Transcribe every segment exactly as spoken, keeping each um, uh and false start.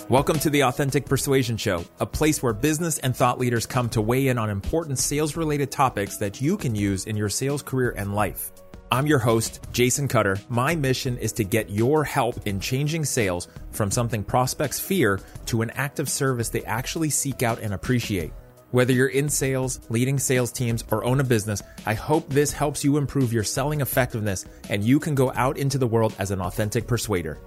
Welcome to the Authentic Persuasion Show, a place where business and thought leaders come to weigh in on important sales-related topics that you can use in your sales career and life. I'm your host, Jason Cutter. My mission is to get your help in changing sales from something prospects fear to an act of service they actually seek out and appreciate. Whether you're in sales, leading sales teams, or own a business, I hope this helps you improve your selling effectiveness and you can go out into the world as an authentic persuader.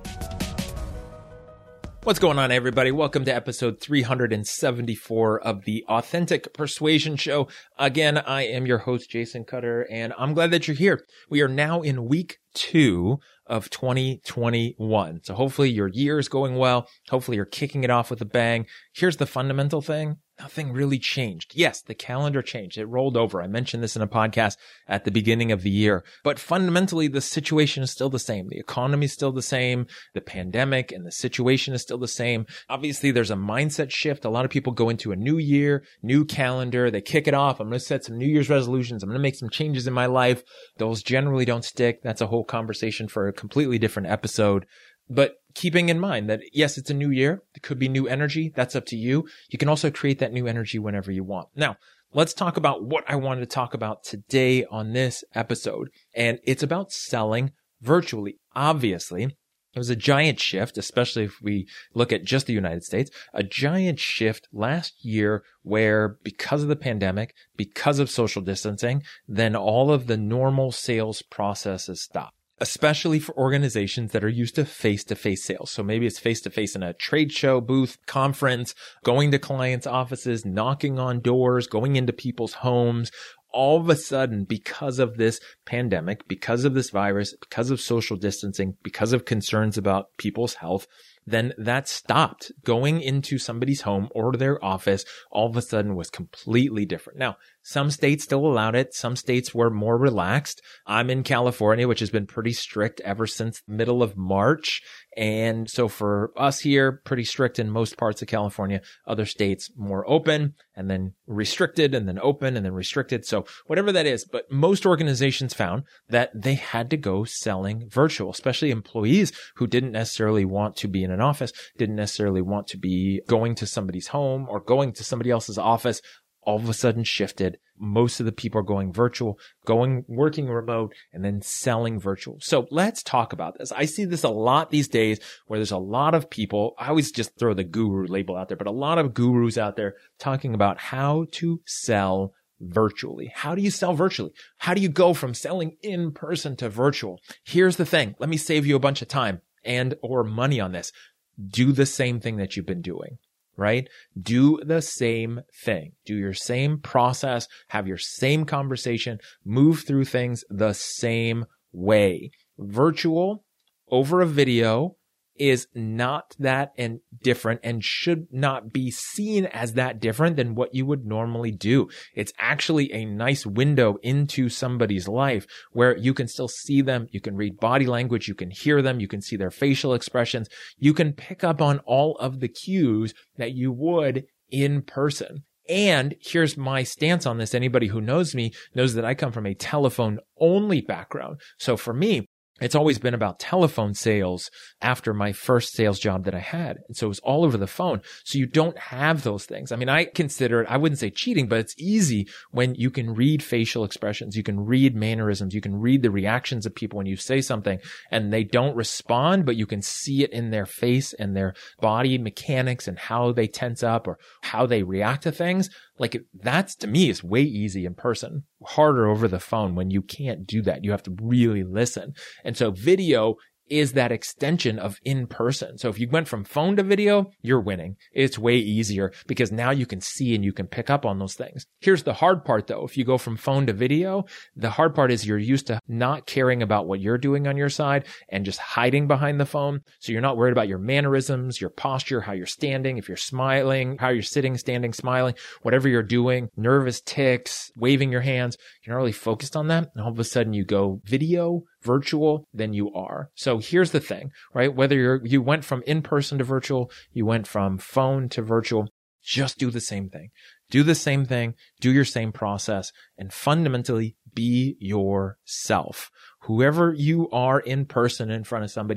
What's going on, everybody? Welcome to episode three hundred seventy-four of the Authentic Persuasion Show. Again, I am your host, Jason Cutter, and I'm glad that you're here. We are now in week two of twenty twenty-one. So hopefully your year is going well. Hopefully you're kicking it off with a bang. Here's the fundamental thing. Nothing really changed. Yes, the calendar changed. It rolled over. I mentioned this in a podcast at the beginning of the year. But fundamentally, the situation is still the same. The economy is still the same. The pandemic and the situation is still the same. Obviously, there's a mindset shift. A lot of people go into a new year, new calendar. They kick it off. I'm going to set some New Year's resolutions. I'm going to make some changes in my life. Those generally don't stick. That's a whole conversation for a completely different episode. But keeping in mind that, yes, it's a new year. It could be new energy. That's up to you. You can also create that new energy whenever you want. Now, let's talk about what I wanted to talk about today on this episode. And it's about selling virtually. Obviously, it was a giant shift, especially if we look at just the United States, a giant shift last year where because of the pandemic, because of social distancing, then all of the normal sales processes stopped. Especially for organizations that are used to face-to-face sales. So maybe it's face-to-face in a trade show, booth, conference, going to clients' offices, knocking on doors, going into people's homes. All of a sudden, because of this pandemic, because of this virus, because of social distancing, because of concerns about people's health, then that stopped. Going into somebody's home or their office all of a sudden was completely different. Now, some states still allowed it. Some states were more relaxed. I'm in California, which has been pretty strict ever since the middle of March. And so for us here, pretty strict in most parts of California. Other states more open and then restricted and then open and then restricted. So whatever that is, but most organizations found that they had to go selling virtual, especially employees who didn't necessarily want to be in an office, didn't necessarily want to be going to somebody's home or going to somebody else's office. All of a sudden shifted. Most of the people are going virtual, going, working remote, and then selling virtual. So let's talk about this. I see this a lot these days where there's a lot of people. I always just throw the guru label out there, but a lot of gurus out there talking about how to sell virtually. How do you sell virtually? How do you go from selling in person to virtual? Here's the thing. Let me save you a bunch of time and or money on this. Do the same thing that you've been doing. Right? Do the same thing. Do your same process, have your same conversation, move through things the same way. Virtual over a video is not that and different and should not be seen as that different than what you would normally do. It's actually a nice window into somebody's life where you can still see them. You can read body language. You can hear them. You can see their facial expressions. You can pick up on all of the cues that you would in person. And here's my stance on this. Anybody who knows me knows that I come from a telephone only background. So for me, it's always been about telephone sales after my first sales job that I had. And so it was all over the phone. So you don't have those things. I mean, I consider it, I wouldn't say cheating, but it's easy when you can read facial expressions. You can read mannerisms. You can read the reactions of people when you say something and they don't respond, but you can see it in their face and their body mechanics and how they tense up or how they react to things. Like that's to me is way easy in person, harder over the phone when you can't do that. You have to really listen. And so video is that extension of in person. So if you went from phone to video, you're winning. It's way easier because now you can see and you can pick up on those things. Here's the hard part though. If you go from phone to video, the hard part is you're used to not caring about what you're doing on your side and just hiding behind the phone. So you're not worried about your mannerisms, your posture, how you're standing, if you're smiling, how you're sitting, standing, smiling, whatever you're doing, nervous tics, waving your hands. You're not really focused on that. And all of a sudden you go video, virtual, then you are. So here's the thing, right? Whether you're, you went from in-person to virtual, you went from phone to virtual, just do the same thing. Do the same thing, do your same process, and fundamentally be yourself. Whoever you are in person in front of somebody,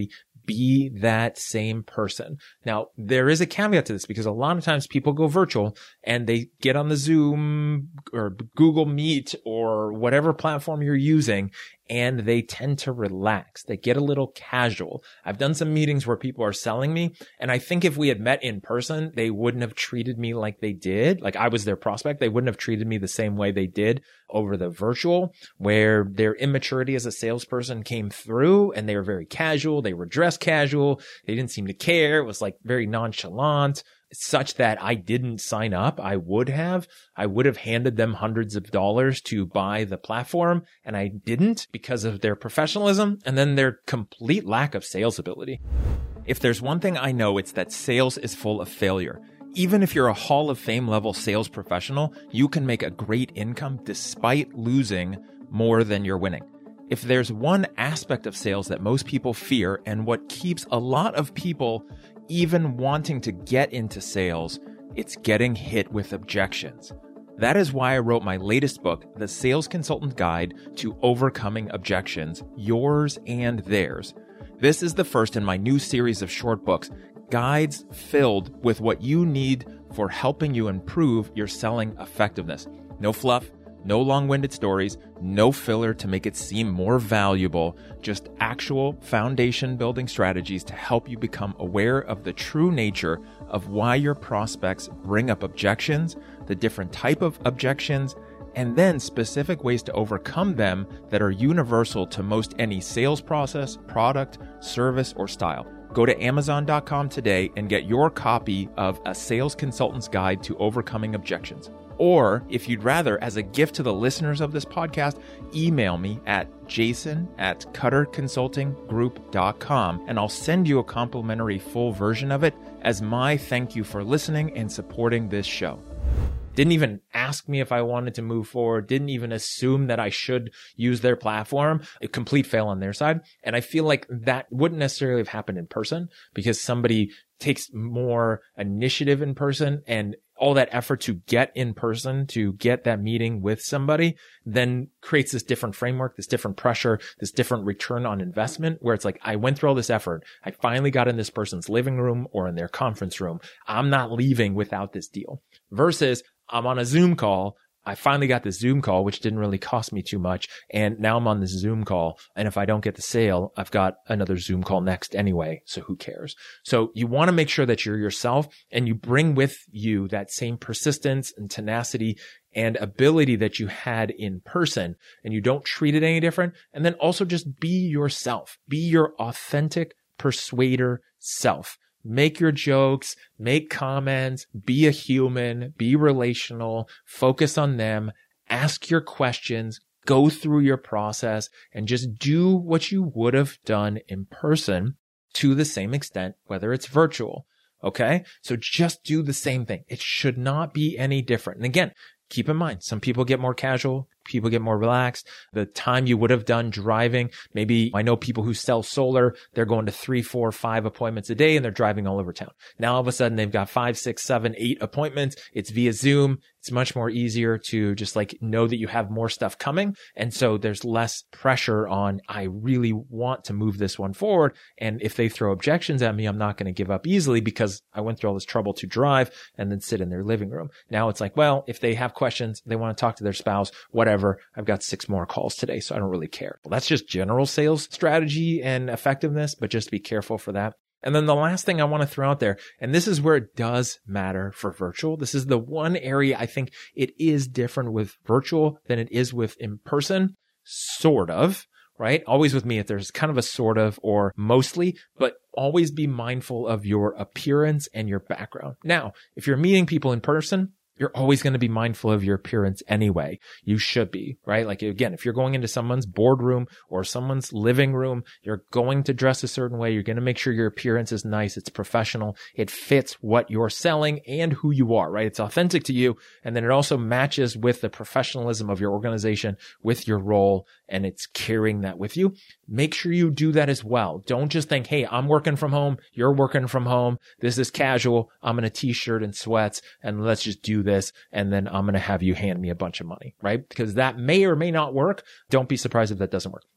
be that same person. Now, there is a caveat to this because a lot of times people go virtual and they get on the Zoom or Google Meet or whatever platform you're using, and they tend to relax. They get a little casual. I've done some meetings where people are selling me, and I think if we had met in person, they wouldn't have treated me like they did. Like I was their prospect. They wouldn't have treated me the same way they did over the virtual, where their immaturity as a salesperson came through and they were very casual. They were dressed casual. They didn't seem to care. It was like very nonchalant, such that I didn't sign up. I would have. I would have handed them hundreds of dollars to buy the platform, and I didn't because of their professionalism and then their complete lack of sales ability. If there's one thing I know, it's that sales is full of failure. Even if you're a Hall of Fame level sales professional, you can make a great income despite losing more than you're winning. If there's one aspect of sales that most people fear and what keeps a lot of people even wanting to get into sales, it's getting hit with objections. That is why I wrote my latest book, The Sales Consultant Guide to Overcoming Objections, Yours and Theirs. This is the first in my new series of short books, guides filled with what you need for helping you improve your selling effectiveness. No fluff, no long-winded stories, no filler to make it seem more valuable, just actual foundation-building strategies to help you become aware of the true nature of why your prospects bring up objections, the different type of objections, and then specific ways to overcome them that are universal to most any sales process, product, service, or style. Go to amazon dot com today and get your copy of A Sales Consultant's Guide to Overcoming Objections. Or if you'd rather, as a gift to the listeners of this podcast, email me at jason at cutter consulting group dot com and I'll send you a complimentary full version of it as my thank you for listening and supporting this show. Didn't even ask me if I wanted to move forward, didn't even assume that I should use their platform. A complete fail on their side. And I feel like that wouldn't necessarily have happened in person because somebody takes more initiative in person and all that effort to get in person, to get that meeting with somebody, then creates this different framework, this different pressure, this different return on investment where it's like, I went through all this effort. I finally got in this person's living room or in their conference room. I'm not leaving without this deal. Versus I'm on a Zoom call. I finally got this Zoom call, which didn't really cost me too much. And now I'm on this Zoom call. And if I don't get the sale, I've got another Zoom call next anyway. So who cares? So you want to make sure that you're yourself and you bring with you that same persistence and tenacity and ability that you had in person, and you don't treat it any different. And then also just be yourself. Be your authentic persuader self. Make your jokes, make comments, be a human, be relational, focus on them, ask your questions, go through your process, and just do what you would have done in person to the same extent, whether it's virtual. Okay? So just do the same thing. It should not be any different. And again, keep in mind, some people get more casual. People get more relaxed. The time you would have done driving, maybe I know people who sell solar, they're going to three, four, five appointments a day and they're driving all over town. Now all of a sudden they've got five, six, seven, eight appointments. It's via Zoom. It's much more easier to just like know that you have more stuff coming. And so there's less pressure on, I really want to move this one forward. And if they throw objections at me, I'm not going to give up easily because I went through all this trouble to drive and then sit in their living room. Now it's like, well, if they have questions, they want to talk to their spouse, whatever. I've got six more calls today, so I don't really care. Well, that's just general sales strategy and effectiveness, but just be careful for that. And then the last thing I want to throw out there, and this is where it does matter for virtual. This is the one area I think it is different with virtual than it is with in person, sort of, right? Always with me, if there's kind of a sort of or mostly, but always be mindful of your appearance and your background. Now, if you're meeting people in person, you're always going to be mindful of your appearance anyway. You should be, right? Like again, if you're going into someone's boardroom or someone's living room, you're going to dress a certain way. You're going to make sure your appearance is nice. It's professional. It fits what you're selling and who you are, right? It's authentic to you. And then it also matches with the professionalism of your organization, with your role, and it's carrying that with you. Make sure you do that as well. Don't just think, hey, I'm working from home. You're working from home. This is casual. I'm in a t-shirt and sweats and let's just do this. And then I'm going to have you hand me a bunch of money, right? Because that may or may not work. Don't be surprised if that doesn't work.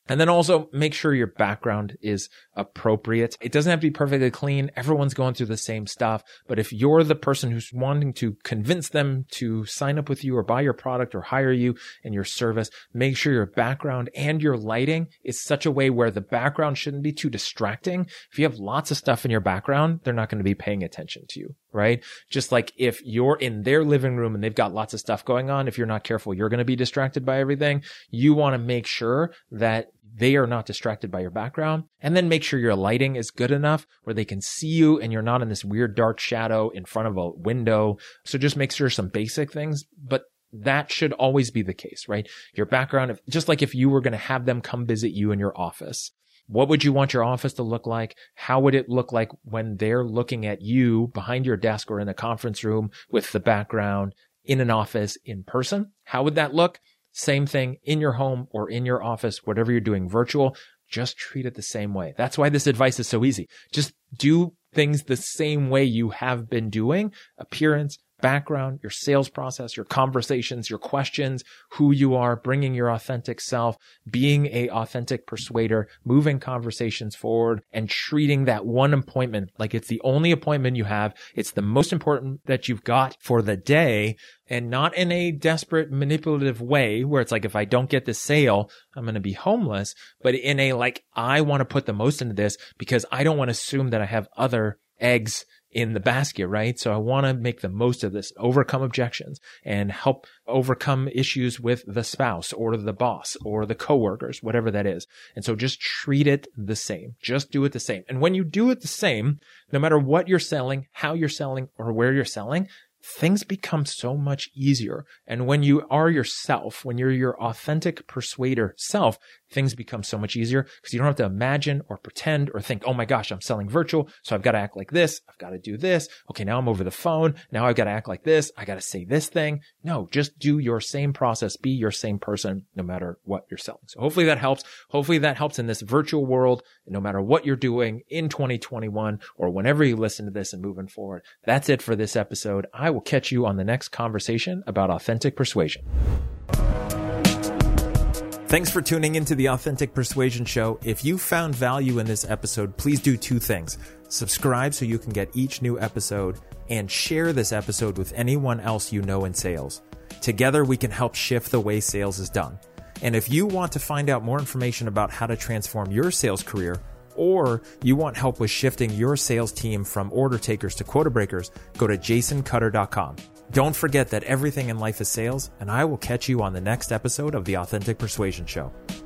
And then also make sure your background is appropriate. It doesn't have to be perfectly clean. Everyone's going through the same stuff. But if you're the person who's wanting to convince them to sign up with you or buy your product or hire you in your service, make sure your background and your lighting is such a way where the background shouldn't be too distracting. If you have lots of stuff in your background, they're not going to be paying attention to you, right? Just like if you're in their living room and they've got lots of stuff going on, if you're not careful, you're going to be distracted by everything. You want to make sure that they are not distracted by your background. And then make sure your lighting is good enough where they can see you and you're not in this weird dark shadow in front of a window. So just make sure some basic things, but that should always be the case, right? Your background, if, just like if you were going to have them come visit you in your office, what would you want your office to look like? How would it look like when they're looking at you behind your desk or in a conference room with the background in an office in person? How would that look? Same thing in your home or in your office, whatever you're doing virtual, just treat it the same way. That's why this advice is so easy. Just do things the same way you have been doing. Appearance, background, your sales process, your conversations, your questions, who you are, bringing your authentic self, being a authentic persuader, moving conversations forward, and treating that one appointment like it's the only appointment you have. It's the most important that you've got for the day, and not in a desperate, manipulative way where it's like, if I don't get this sale, I'm going to be homeless, but in a like, I want to put the most into this because I don't want to assume that I have other eggs in the basket, right? So I want to make the most of this, overcome objections and help overcome issues with the spouse or the boss or the coworkers, whatever that is. And so just treat it the same. Just do it the same. And when you do it the same, no matter what you're selling, how you're selling, or where you're selling, things become so much easier. And when you are yourself, when you're your authentic persuader self, things become so much easier because you don't have to imagine or pretend or think, oh my gosh, I'm selling virtual, so I've got to act like this. I've got to do this. Okay, now I'm over the phone. Now I've got to act like this. I got to say this thing. No, just do your same process. Be your same person no matter what you're selling. So hopefully that helps. Hopefully that helps in this virtual world, no matter what you're doing in twenty twenty-one or whenever you listen to this and moving forward. That's it for this episode. I will catch you on the next conversation about authentic persuasion. Thanks for tuning into the Authentic Persuasion Show. If you found value in this episode, please do two things. Subscribe so you can get each new episode, and share this episode with anyone else you know in sales. Together, we can help shift the way sales is done. And if you want to find out more information about how to transform your sales career, or you want help with shifting your sales team from order takers to quota breakers, go to jason cutter dot com. Don't forget that everything in life is sales, and I will catch you on the next episode of the Authentic Persuasion Show.